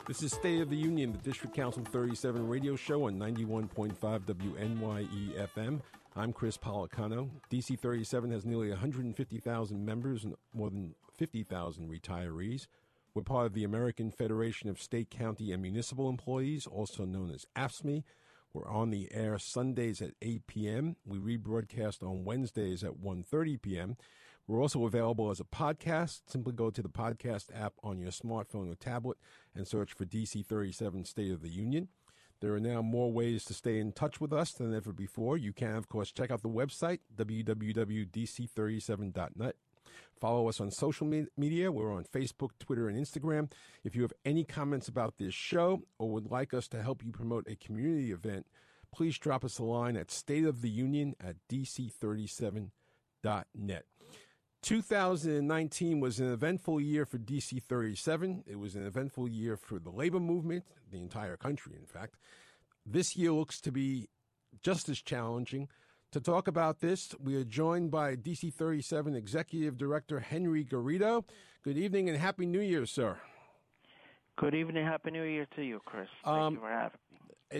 This is State of the Union, the District Council 37 radio show on 91.5 WNYE FM. I'm Chris Policano. DC 37 has nearly 150,000 members and more than 50,000 retirees. We're part of the American Federation of State, County, and Municipal Employees, also known as AFSCME. We're on the air Sundays at 8 p.m. We rebroadcast on Wednesdays at 1:30 p.m. We're also available as a podcast. Simply go to the podcast app on your smartphone or tablet and search for DC 37 State of the Union. There are now more ways to stay in touch with us than ever before. You can, of course, check out the website, www.dc37.net. Follow us on social media. We're on Facebook, Twitter, and Instagram. If you have any comments about this show or would like us to help you promote a community event, please drop us a line at stateoftheunion@dc37.net. 2019 was an eventful year for DC 37. It was an eventful year for the labor movement, the entire country, in fact. This year looks to be just as challenging. To talk about this, we are joined by DC 37 Executive Director Henry Garrido. Good evening and Happy New Year, sir. Good evening. Happy New Year to you, Chris. Thank you for having me.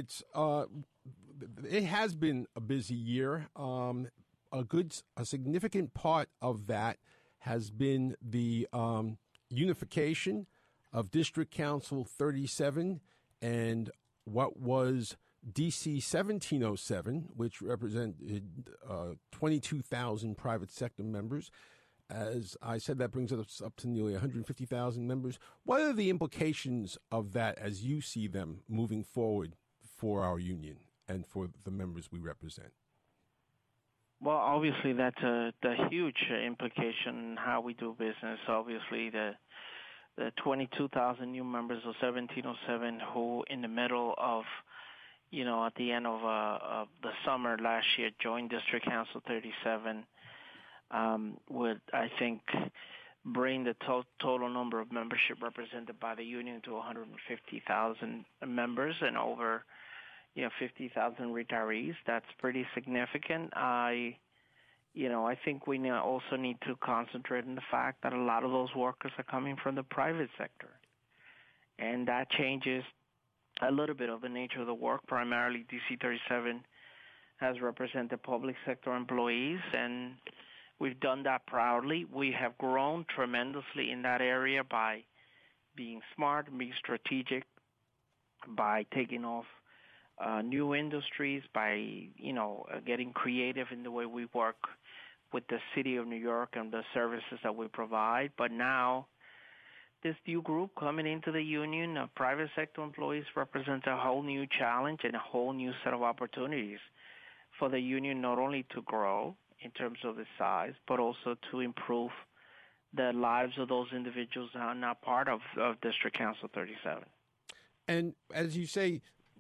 It has been a busy year. A significant part of that has been the unification of District Council 37 and what was DC 1707, which represented 22,000 private sector members. As I said, that brings us up to nearly 150,000 members. What are the implications of that as you see them moving forward for our union and for the members we represent? Well, obviously, that's a huge implication in how we do business. Obviously, the 22,000 new members of 1707 who in the middle of, at the end of the summer last year joined District Council 37 would, I think, bring the total number of membership represented by the union to 150,000 members and over 50,000 retirees. That's pretty significant. I think we also need to concentrate on the fact that a lot of those workers are coming from the private sector. And that changes a little bit of the nature of the work. Primarily, DC 37 has represented public sector employees, and we've done that proudly. We have grown tremendously in that area by being smart, being strategic, by taking off new industries, by, getting creative in the way we work with the city of New York and the services that we provide. But now, this new group coming into the union of private sector employees represents a whole new challenge and a whole new set of opportunities for the union not only to grow in terms of the size, but also to improve the lives of those individuals that are not part of District Council 37. And as you say,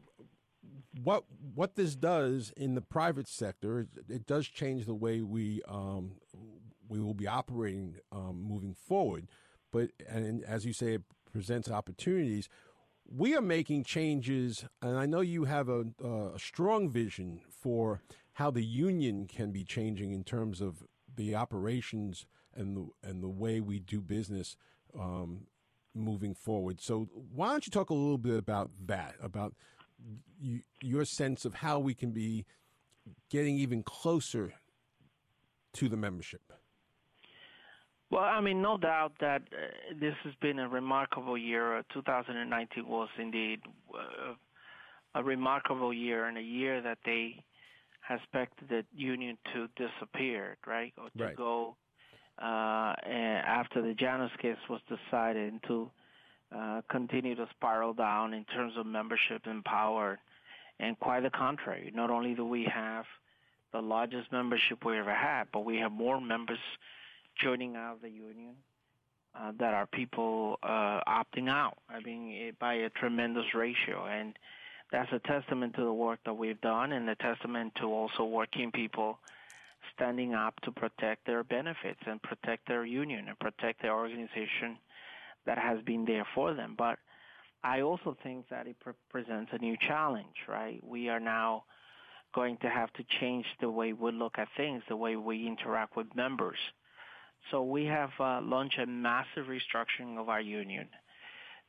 what this does in the private sector, it does change the way we will be operating moving forward. But and as you say, it presents opportunities. We are making changes, and I know you have a strong vision for how the union can be changing in terms of the operations and the way we do business moving forward. So why don't you talk a little bit about that, about your sense of how we can be getting even closer to the membership? Well, no doubt that this has been a remarkable year. 2019 was indeed a remarkable year, and a year that they expected the union to disappear, right? Or to go after the Janus case was decided, and to continue to spiral down in terms of membership and power. And quite the contrary. Not only do we have the largest membership we ever had, but we have more members joining out of the union that are people opting out. By a tremendous ratio. And that's a testament to the work that we've done, and a testament to also working people standing up to protect their benefits and protect their union and protect their organization that has been there for them. But I also think that it presents a new challenge, right? We are now going to have to change the way we look at things, the way we interact with members. So we have launched a massive restructuring of our union.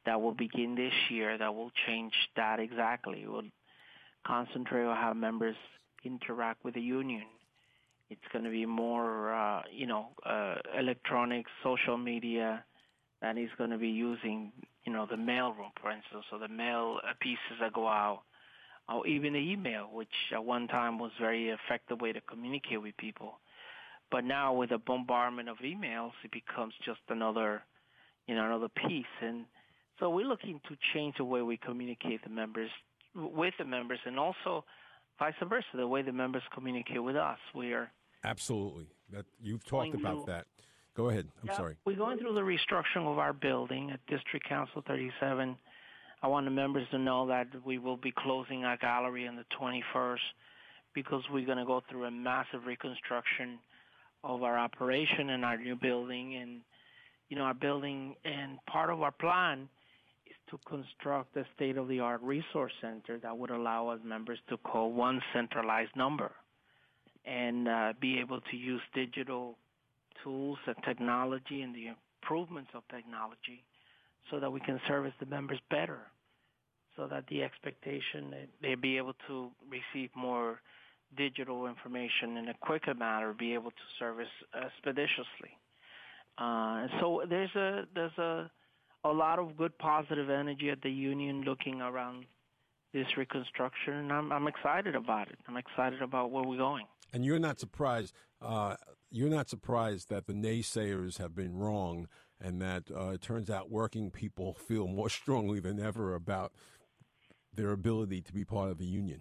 that will begin this year that will change that exactly. It will concentrate on how members interact with the union. It's going to be more, electronic, social media, and it's going to be using, the mailroom, for instance, so the mail pieces that go out, or even the email, which at one time was a very effective way to communicate with people. But now with the bombardment of emails, it becomes just another piece. And so we're looking to change the way we communicate with the members, and also vice versa, the way the members communicate with us. We are absolutely that you've talked about that. Go ahead. I'm sorry. We're going through the restructuring of our building at District Council 37. I want the members to know that we will be closing our gallery on the 21st because we're going to go through a massive reconstruction of our operation in our new building. And, our building, and part of our plan is to construct a state-of-the-art resource center that would allow us members to call one centralized number and be able to use digital tools and technology and the improvements of technology so that we can service the members better, so that the expectation that they be able to receive more digital information in a quicker manner, be able to service expeditiously. So there's a lot of good positive energy at the union looking around this reconstruction, and I'm excited about it. I'm excited about where we're going. And you're not surprised. You're not surprised that the naysayers have been wrong, and that it turns out working people feel more strongly than ever about their ability to be part of the union.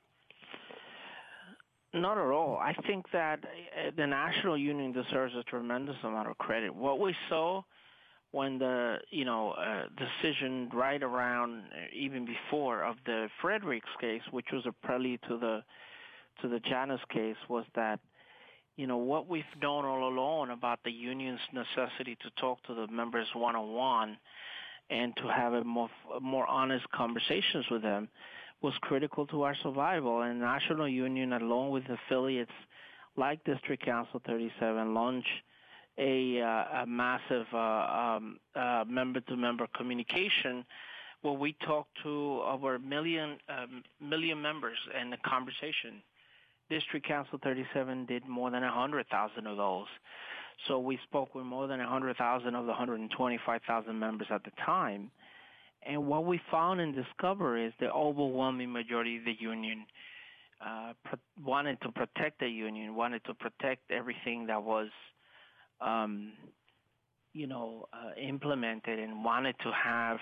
Not at all. I think that the national union deserves a tremendous amount of credit. What we saw when the decision right around even before of the Fredericks case, which was a prelude to the Janus case, was that what we've known all along about the union's necessity to talk to the members one-on-one and to have a more honest conversations with them was critical to our survival. And National Union, along with affiliates like District Council 37, launched a massive member-to-member communication where we talked to over a million members in the conversation. District Council 37 did more than 100,000 of those. So we spoke with more than 100,000 of the 125,000 members at the time. And what we found and discovered is the overwhelming majority of the union wanted to protect the union, wanted to protect everything that was, implemented, and wanted to have,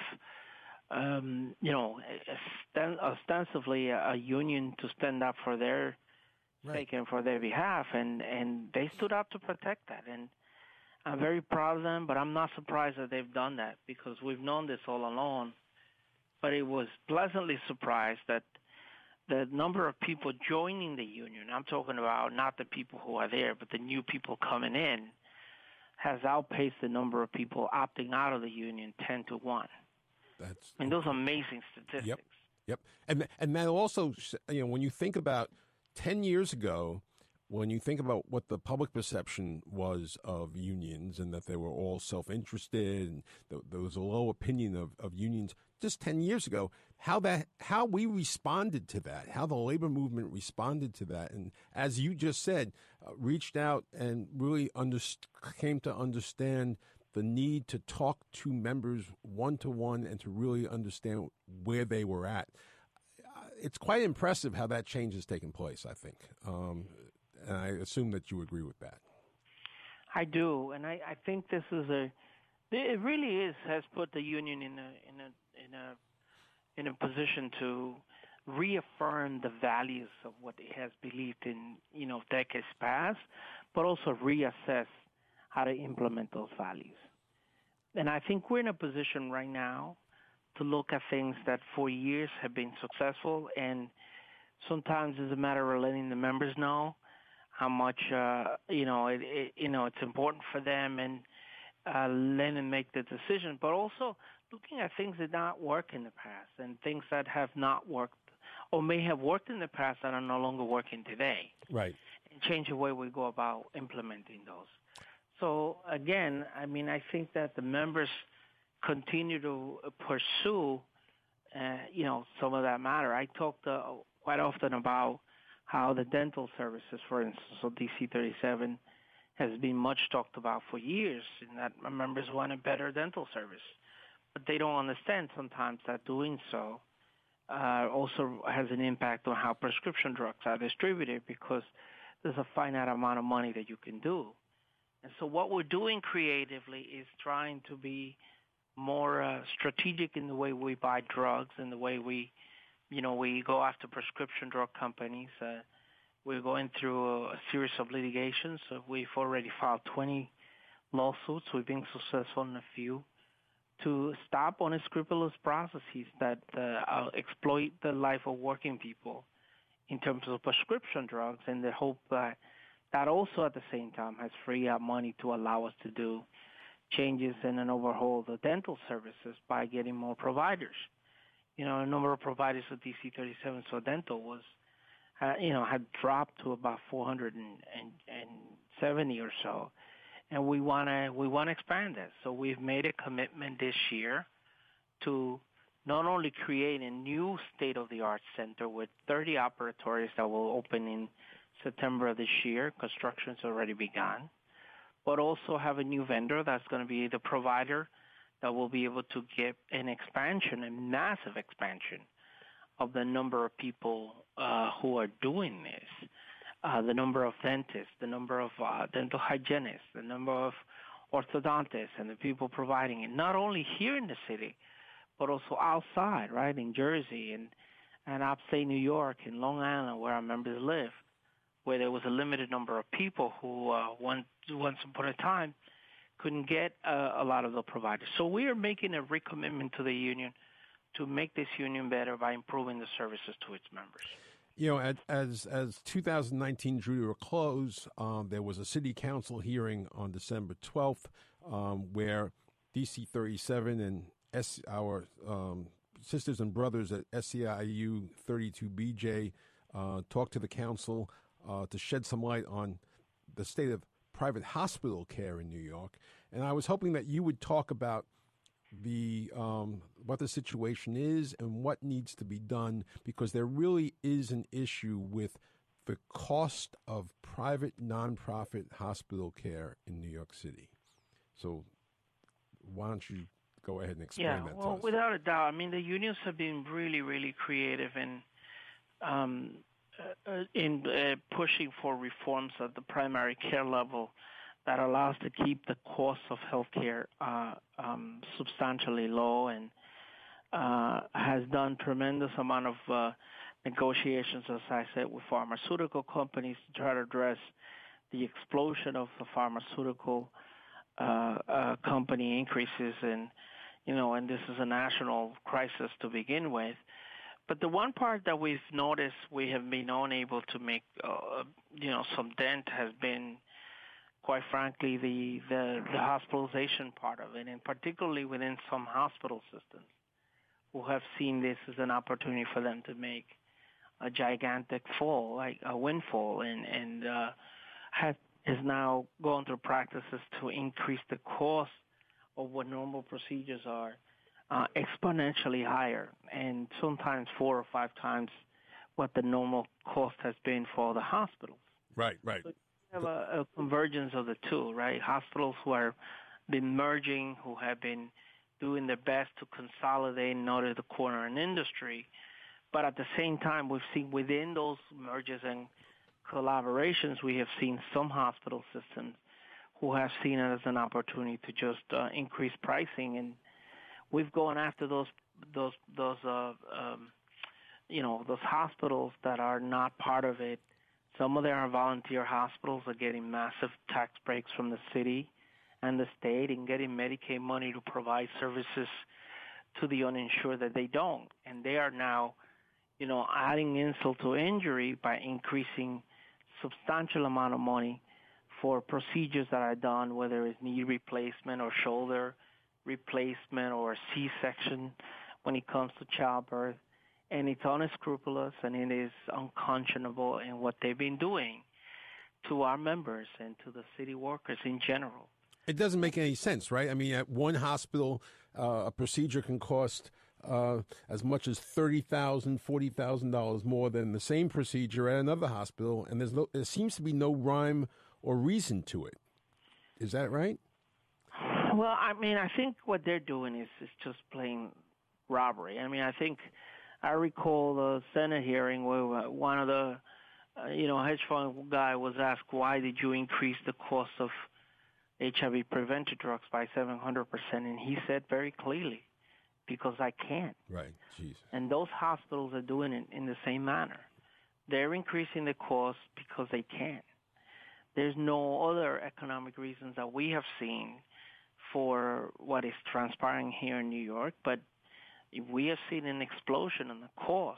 ostensibly a union to stand up for their sake and for their behalf. And they stood up to protect that. And I'm very proud of them, but I'm not surprised that they've done that because we've known this all along. But it was pleasantly surprised that the number of people joining the union, I'm talking about not the people who are there, but the new people coming in, has outpaced the number of people opting out of the union 10 to 1. Those are amazing statistics. Yep. And that also, when you think about 10 years ago, when you think about what the public perception was of unions and that they were all self-interested and there was a low opinion of unions just 10 years ago, how we responded to that, how the labor movement responded to that, and as you just said, reached out and really came to understand the need to talk to members one-to-one and to really understand where they were at. It's quite impressive how that change has taken place, I think. And I assume that you agree with that. I do, and I think this is it really has put the union in a position to reaffirm the values of what it has believed in, decades past, but also reassess how to implement those values. And I think we're in a position right now to look at things that for years have been successful, and sometimes it's a matter of letting the members know how much it's important for them, and letting them make the decision, but also looking at things that not work in the past and things that have not worked or may have worked in the past that are no longer working today. Right. And change the way we go about implementing those. So again, I think that the members continue to pursue, some of that matter. I talked quite often about how the dental services, for instance, so DC 37 has been much talked about for years, and that members want a better dental service. But they don't understand sometimes that doing so also has an impact on how prescription drugs are distributed, because there's a finite amount of money that you can do. And so what we're doing creatively is trying to be more strategic in the way we buy drugs and the way we go after prescription drug companies. We're going through a series of litigations. We've already filed 20 lawsuits. We've been successful in a few to stop unscrupulous processes that exploit the life of working people in terms of prescription drugs, and the hope that that also at the same time has freed up money to allow us to do changes and overhaul the dental services by getting more providers. The number of providers of DC-37, so dental was, had dropped to about 470 or so, and we want to expand that. So we've made a commitment this year to not only create a new state-of-the-art center with 30 operatories that will open in September of this year. Construction's already begun, but also have a new vendor that's going to be the provider that will be able to get an expansion, a massive expansion of the number of people who are doing this, the number of dentists, the number of dental hygienists, the number of orthodontists, and the people providing it, not only here in the city, but also outside, right, in Jersey and upstate New York, in Long Island, where our members live, where there was a limited number of people who once upon a time couldn't get a lot of the providers. So we are making a recommitment to the union to make this union better by improving the services to its members. As 2019 drew to a close, there was a city council hearing on December 12th where DC 37 and our sisters and brothers at SEIU 32BJ talked to the council to shed some light on the state of private hospital care in New York. And I was hoping that you would talk about what the situation is and what needs to be done, because there really is an issue with the cost of private nonprofit hospital care in New York City. So why don't you go ahead and explain that to us? Without a doubt. I mean, the unions have been really, really creative in pushing for reforms at the primary care level that allows to keep the cost of healthcare substantially low, and has done tremendous amount of negotiations, as I said, with pharmaceutical companies to try to address the explosion of the pharmaceutical company increases, and this is a national crisis to begin with. But the one part that we've noticed we have been unable to make, some dent has been, quite frankly, the hospitalization part of it, and particularly within some hospital systems who have seen this as an opportunity for them to make a gigantic fall, like a windfall, and is now going through practices to increase the cost of what normal procedures are exponentially higher, and sometimes 4 or 5 times what the normal cost has been for the hospitals. Right. So you have a convergence of the two, right? Hospitals who are been merging, who have been doing their best to consolidate in order to corner an industry, but at the same time, we've seen within those mergers and collaborations, we have seen some hospital systems who have seen it as an opportunity to just increase pricing, and we've gone after those hospitals that are not part of it. Some of them are volunteer hospitals are getting massive tax breaks from the city and the state, and getting Medicaid money to provide services to the uninsured that they don't. And they are now, adding insult to injury by increasing substantial amount of money for procedures that are done, whether it's knee replacement or shoulder replacement or C-section when it comes to childbirth. And it's unscrupulous, and it is unconscionable in what they've been doing to our members and to the city workers in general. It doesn't make any sense, right? I mean, at one hospital, a procedure can cost as much as $30,000, $40,000 more than the same procedure at another hospital, and there seems to be no rhyme or reason to it. Is that right? Well, I mean, I think what they're doing is just plain robbery. I mean, I recall the Senate hearing where one of the hedge fund guy was asked, why did you increase the cost of HIV preventive drugs by 700%? And he said very clearly, because I can't. Right. Jeez. And those hospitals are doing it in the same manner. They're increasing the cost because they can't. There's no other economic reasons that we have seen for what is transpiring here in New York, but we have seen an explosion in the cost.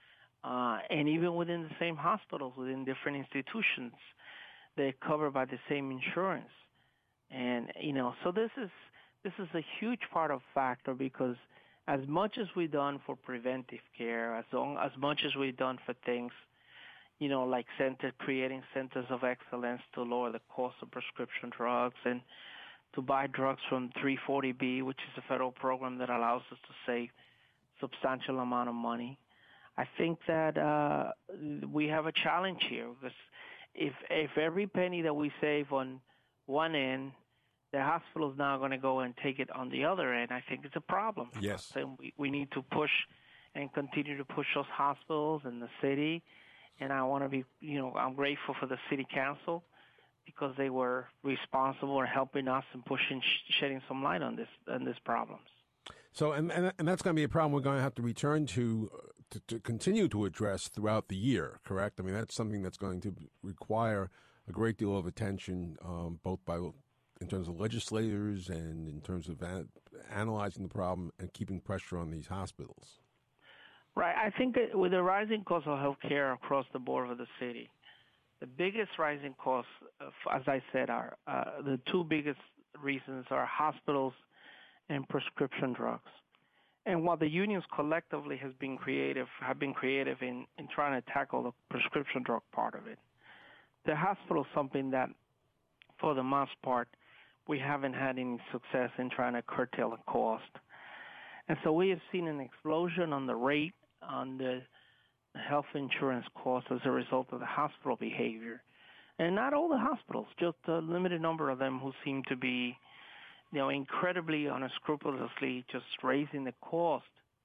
And even within the same hospitals, within different institutions, they're covered by the same insurance. And, so this is a huge part of factor, because as much as we've done for preventive care, as much as we've done for things, like creating centers of excellence to lower the cost of prescription drugs and to buy drugs from 340B, which is a federal program that allows us to save substantial amount of money. I think that we have a challenge here, because if every penny that we save on one end, the hospital is now going to go and take it on the other end, I think it's a problem. Yes. And we need to push and continue to push those hospitals in the city. And I want to be, I'm grateful for the city council, because they were responsible in helping us and shedding some light on these problems. So, and that's going to be a problem we're going to have to return to continue to address throughout the year, correct? I mean, that's something that's going to require a great deal of attention, both in terms of legislators and in terms of analyzing the problem and keeping pressure on these hospitals. Right. I think with the rising cost of health care across the board of the city, the biggest rising costs, as I said, are the two biggest reasons are hospitals and prescription drugs. And while the unions collectively have been creative in trying to tackle the prescription drug part of it, the hospital is something that, for the most part, we haven't had any success in trying to curtail the cost. And so we have seen an explosion on the rate on the health insurance costs as a result of the hospital behavior. And not all the hospitals, just a limited number of them who seem to be, incredibly unscrupulously just raising the cost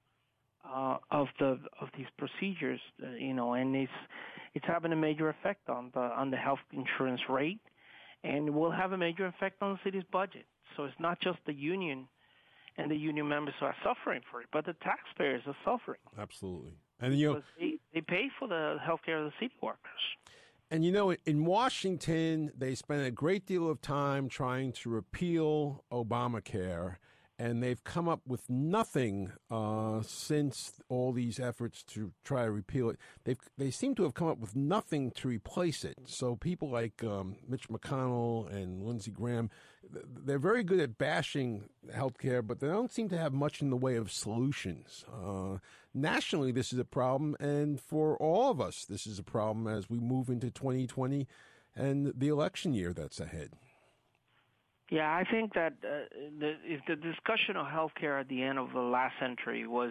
of these procedures, and it's having a major effect on the health insurance rate, and will have a major effect on the city's budget. So it's not just the union and the union members who are suffering for it, but the taxpayers are suffering. Absolutely. And because they pay for the health care of the city workers. And in Washington, they spent a great deal of time trying to repeal Obamacare, and they've come up with nothing since all these efforts to try to repeal it. They seem to have come up with nothing to replace it. So people like Mitch McConnell and Lindsey Graham, they're very good at bashing healthcare, but they don't seem to have much in the way of solutions. Nationally, this is a problem, and for all of us, this is a problem as we move into 2020 and the election year that's ahead. Yeah, I think that if the discussion of healthcare at the end of the last century was,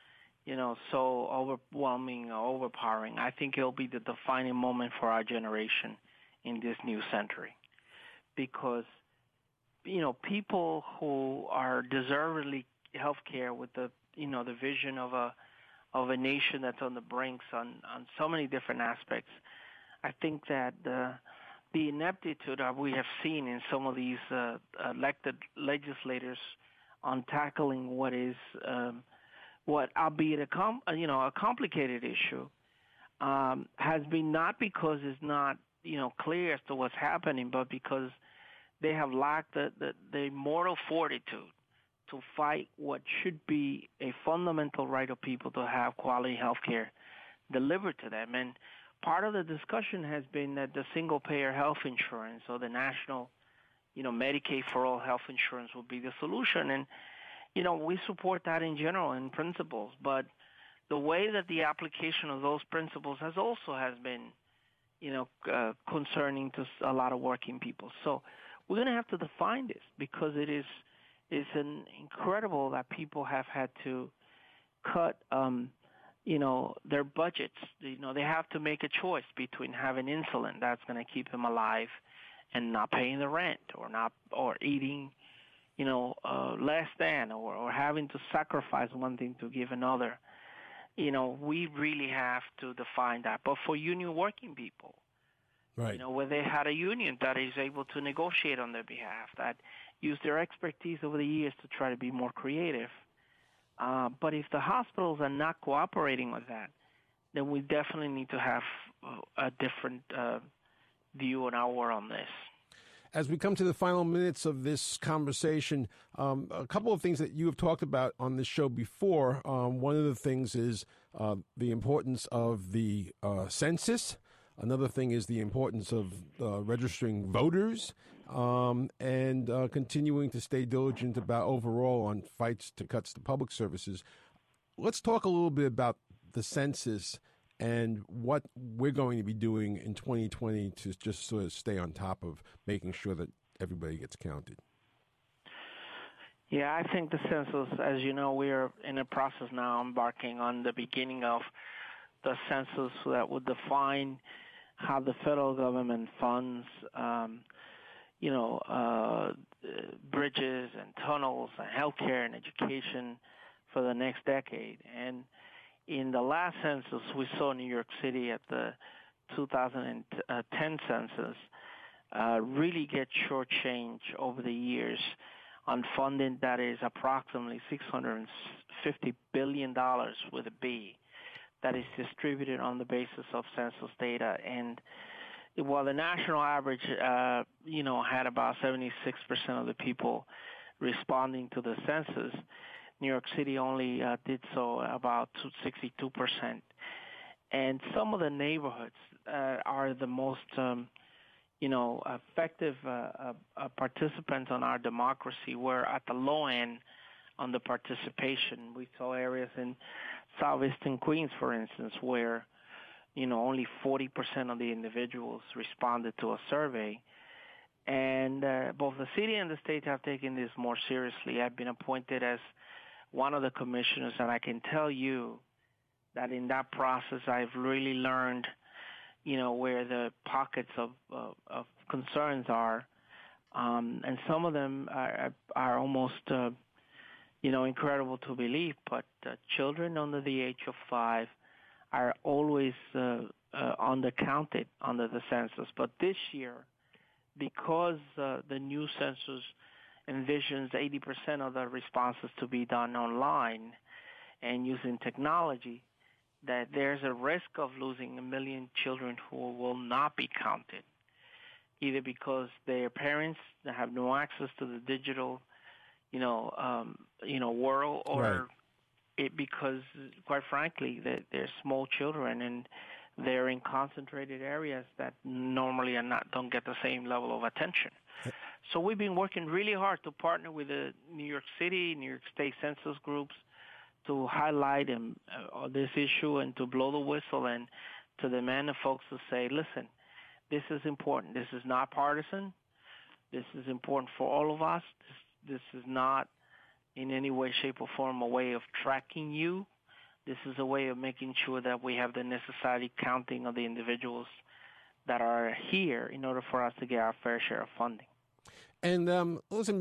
so overwhelming or overpowering, I think it'll be the defining moment for our generation in this new century, because people who are deservedly healthcare with the vision of a nation that's on the brinks on so many different aspects. I think that the ineptitude that we have seen in some of these elected legislators on tackling what is, albeit a complicated issue, has been not because it's not clear as to what's happening, but because they have lacked the moral fortitude to fight what should be a fundamental right of people to have quality health care delivered to them. And part of the discussion has been that the single-payer health insurance or the national, Medicaid for all health insurance will be the solution. And, we support that in general, in principles. But the way that the application of those principles has been, concerning to a lot of working people. So we're going to have to define this, because it is It's incredible that people have had to cut, their budgets. They have to make a choice between having insulin that's going to keep them alive and not paying the rent, or eating, less than, or having to sacrifice one thing to give another. We really have to define that. But for union working people, right, where they had a union that is able to negotiate on their behalf, that use their expertise over the years to try to be more creative. But if the hospitals are not cooperating with that, then we definitely need to have a different view on on this. As we come to the final minutes of this conversation, a couple of things that you have talked about on this show before. One of the things is the importance of the census. Another thing is the importance of registering voters and continuing to stay diligent about overall on fights to cuts to public services. Let's talk a little bit about the census and what we're going to be doing in 2020 to just sort of stay on top of making sure that everybody gets counted. Yeah, I think the census, as you know, we are in a process now embarking on the beginning of the census that would define how the federal government funds, bridges and tunnels and healthcare and education for the next decade. And in the last census, we saw New York City at the 2010 census really get shortchanged over the years on funding that is approximately $650 billion with a B that is distributed on the basis of census data. And while the national average, had about 76% of the people responding to the census, New York City only did so about 62%. And some of the neighborhoods are the most, effective participants on our democracy. We're at the low end on the participation. We saw areas in southeastern Queens, for instance, where, only 40% of the individuals responded to a survey. And both the city and the state have taken this more seriously. I've been appointed as one of the commissioners, and I can tell you that in that process I've really learned, where the pockets of concerns are, and some of them are almost, incredible to believe, but children under the age of 5 are always undercounted under the census. But this year, because the new census envisions 80% of the responses to be done online and using technology, that there's a risk of losing 1 million children who will not be counted, either because their parents have no access to the digital, world, or right. Because, quite frankly, they're small children and they're in concentrated areas that normally don't get the same level of attention. So we've been working really hard to partner with the New York City, New York State census groups to highlight this issue and to blow the whistle and to demand of folks to say, listen, this is important. This is not partisan. This is important for all of us. This is not in any way, shape, or form a way of tracking you. This is a way of making sure that we have the necessary counting of the individuals that are here in order for us to get our fair share of funding. And listen,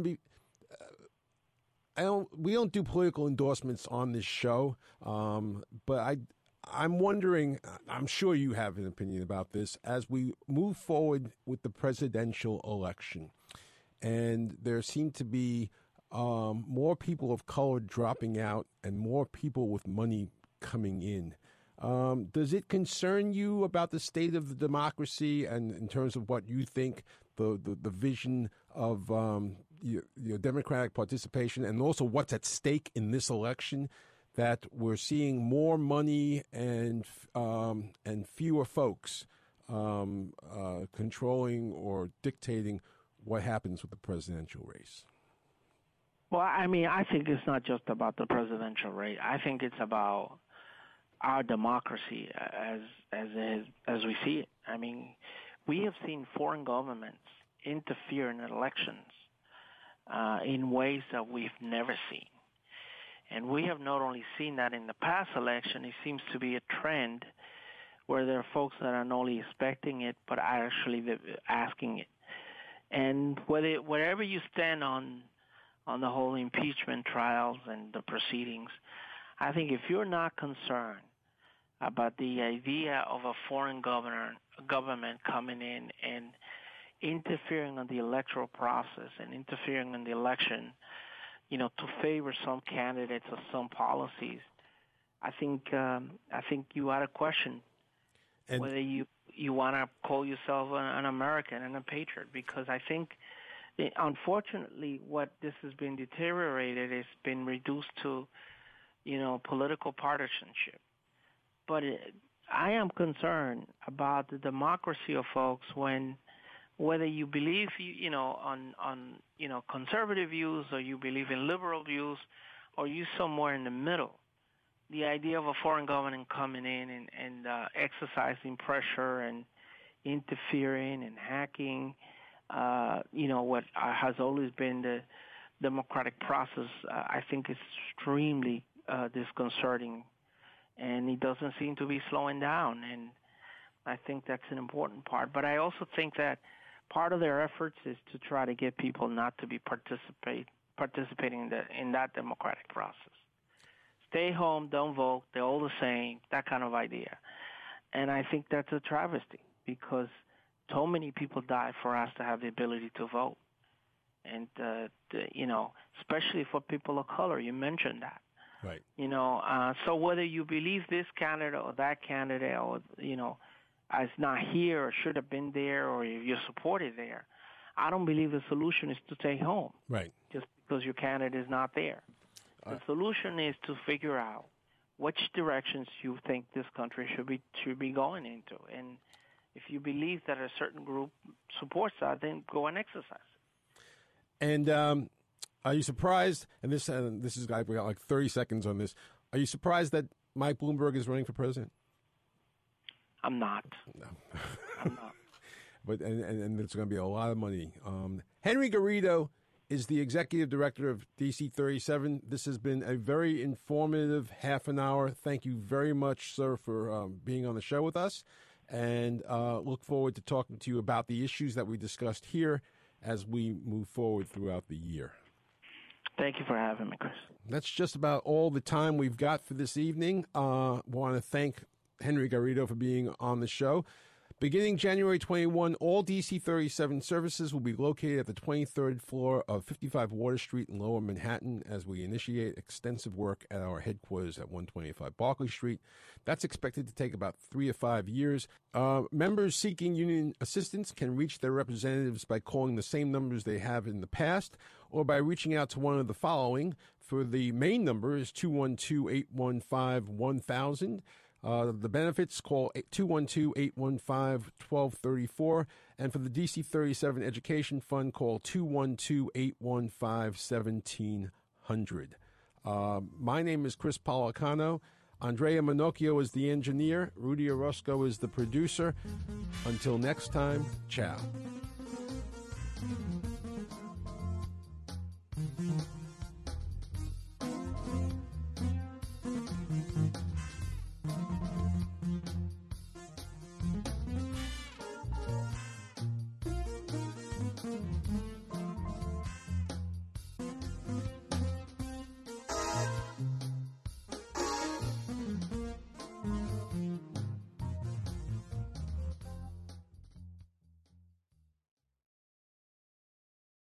we don't do political endorsements on this show, but I'm wondering, I'm sure you have an opinion about this, as we move forward with the presidential election, and there seem to be more people of color dropping out and more people with money coming in. Does it concern you about the state of the democracy and in terms of what you think the vision of your democratic participation and also what's at stake in this election, that we're seeing more money and fewer folks controlling or dictating what happens with the presidential race? Well, I mean, I think it's not just about the presidential race. I think it's about our democracy as we see it. I mean, we have seen foreign governments interfere in elections in ways that we've never seen. And we have not only seen that in the past election, it seems to be a trend where there are folks that are not only expecting it, but are actually asking it. And wherever you stand on the whole impeachment trials and the proceedings, I think if you're not concerned about the idea of a foreign government coming in and interfering on the electoral process and interfering in the election, to favor some candidates or some policies, I think you ought to question whether you want to call yourself an American and a patriot, because I think, unfortunately, what this has been deteriorated has been reduced to, political partisanship. But I am concerned about the democracy of folks whether you believe, on conservative views, or you believe in liberal views, or you somewhere in the middle. The idea of a foreign government coming in and exercising pressure and interfering and hacking, what has always been the democratic process, I think is extremely disconcerting, and it doesn't seem to be slowing down. And I think that's an important part. But I also think that part of their efforts is to try to get people not to be participating in that democratic process. Stay home, don't vote, they're all the same, that kind of idea. And I think that's a travesty, because so many people died for us to have the ability to vote. And, especially for people of color, you mentioned that. Right. So whether you believe this candidate or that candidate, or, is not here or should have been there, or if you're supported there, I don't believe the solution is to stay home. Right. Just because your candidate is not there. The solution is to figure out which directions you think this country should be going into. And if you believe that a certain group supports that, then go and exercise it. And are you surprised, and this is, we got like 30 seconds on this, are you surprised that Mike Bloomberg is running for president? I'm not. No. I'm not. But and there's going to be a lot of money. Henry Garrido is the executive director of DC 37. This has been a very informative half an hour. Thank you very much, sir, for being on the show with us, and look forward to talking to you about the issues that we discussed here as we move forward throughout the year. Thank you for having me, Chris. That's just about all the time we've got for this evening. Want to thank Henry Garrido for being on the show. Beginning January 21, all DC 37 services will be located at the 23rd floor of 55 Water Street in Lower Manhattan as we initiate extensive work at our headquarters at 125 Barclay Street. That's expected to take about 3 to 5 years. Members seeking union assistance can reach their representatives by calling the same numbers they have in the past, or by reaching out to one of the following. For the main number is 212-815-1000. The benefits, call 212-815-1234. And for the DC 37 Education Fund, call 212-815-1700. My name is Chris Policano. Andrea Minocchio is the engineer. Rudy Orozco is the producer. Until next time, ciao.